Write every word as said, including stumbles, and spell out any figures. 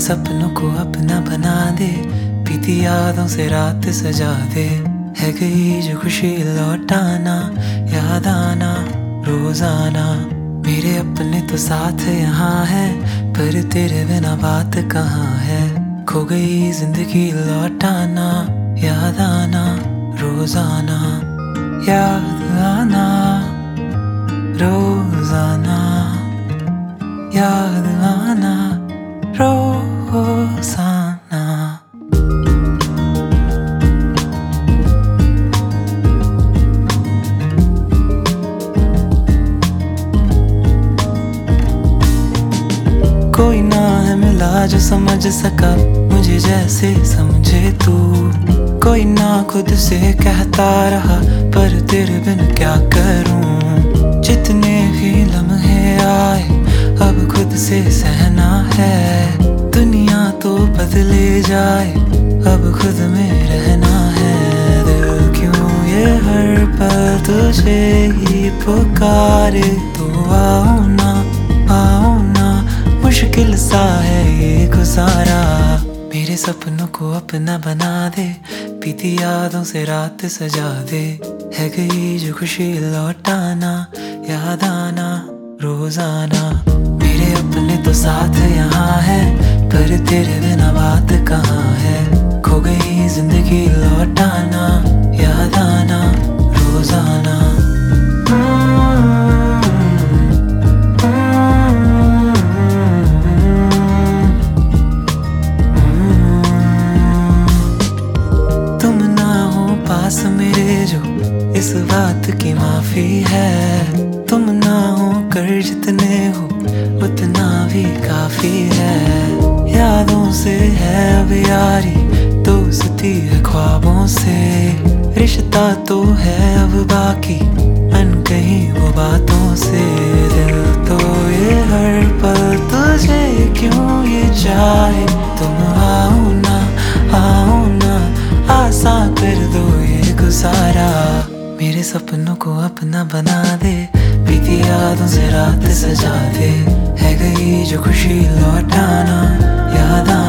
सपनों को अपना बना दे, बीती यादों से रात सजा दे। है गई जो खुशी लौटाना, याद आना रोजाना। मेरे अपने तो साथ यहाँ है, पर तेरे बिना बात कहाँ है। खो गई जिंदगी लौटाना, याद आना रोजाना। याद आना रोजाना, याद आना रोजाना। कोई ना है मिला जो समझ सका मुझे जैसे समझे तू। कोई ना खुद से कहता रहा, पर तेरे बिन क्या करूं। जितने भी लम्हे आए अब खुद से सहना है। दुनिया तो बदले जाए, अब खुद में रहना है। दिल क्यों ये हर पल तुझे ही पुकारे। तो आओ ना आओ ना, मुश्किल सा है ये गुजारा। मेरे सपनों को अपना बना दे, बीती यादों से रात सजा दे। है गई जो खुशी लौटाना, याद आना रोजाना। मेरे अपने तो साथ यहाँ है, पर तेरे बिना बात कहाँ है। खो गई जिंदगी लौटाना, याद आना रोजाना। तुम ना हो पास मेरे जो इस बात की माफी है। तुम ना हो कर जितने हो उतना भी काफी है। यादों से है अब यारी, दोस्ती है ख्वाबों से। रिश्ता तो है अब बाकी अनकही वो बातों से। दिल तो ये हर पल तुझे क्यों ये चाहे। तुम आओ ना आओ ना, आसान कर दो ये गुजारा। मेरे सपनों को अपना बना दे, बीती यादों से रात सजा दे। है गई जो खुशी लौटाना, याद आना